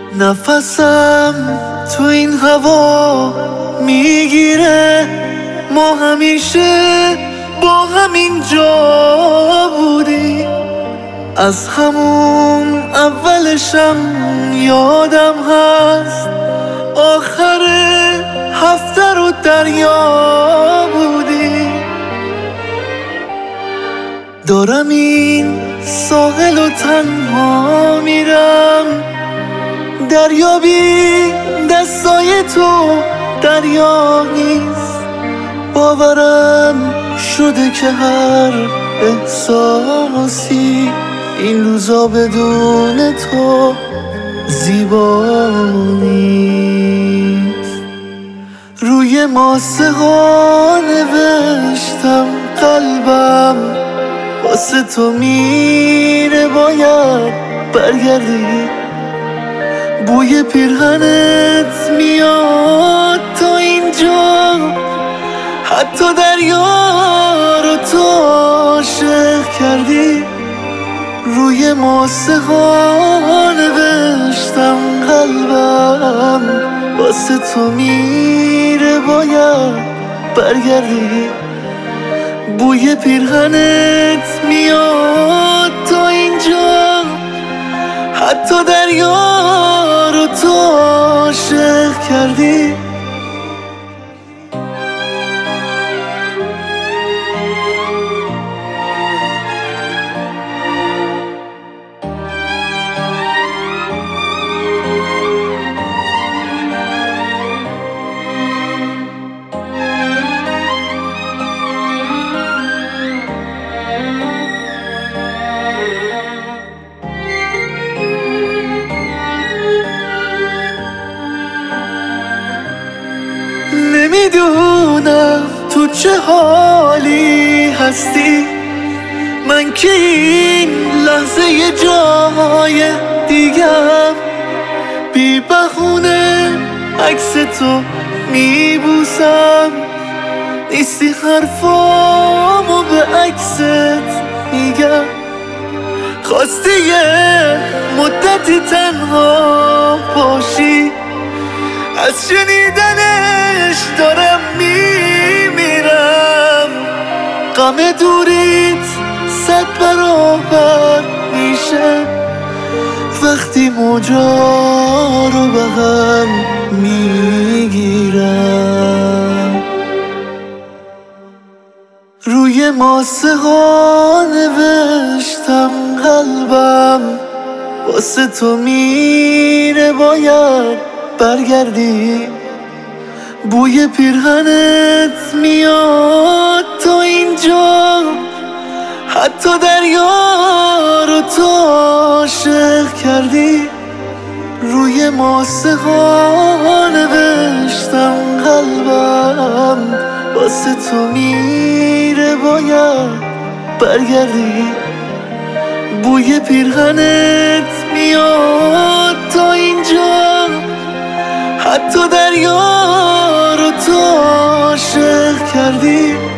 نفسم تو این هوا میگیره، ما همیشه با همین جا بودیم. از همون اولشم یادم هست، آخر هفته رو دریا بودیم. دارم این ساحل و تنها میرم، دریا بی دستای تو دریا نیست. باورم شده که هر احساسی این روزا بدون تو زیبا نیست. روی ماسه ها نوشتم قلبم واسه تو میره، باید برگردی. بوی پیرهنت میاد تا اینجا، حتی دریا رو تو عاشق کردی. روی ماسه ها نوشتم قلبم واسه تو میره، باید برگردی. بوی پیرهنت میاد تا اینجا، حتی دریا رو تو عاشق کردی. نمیدونم تو چه حالی هستی، من که این لحظه یه جای دیگم. بی بهونه عکس تو میبوسم، نیستی حرفامو به عکست میگم. خواستی یه مدتی تنها باشی، از شنیدنش دارم میمیرم. غم دوریت 100 برابر میشه وقتی موجا رو به هم میگیرم. روی ماسه ها نوشتم قلبم واسه تو میره، باید برگردی. بوی پیرهنت میاد تا اینجا، حتی دریا رو تو عاشق کردی. روی ماسه ها نوشتم قلبم واسه تو میره، باید برگردی. بوی پیرهنت میاد تا اینجا، حتی دریا رو تو عاشق کردی.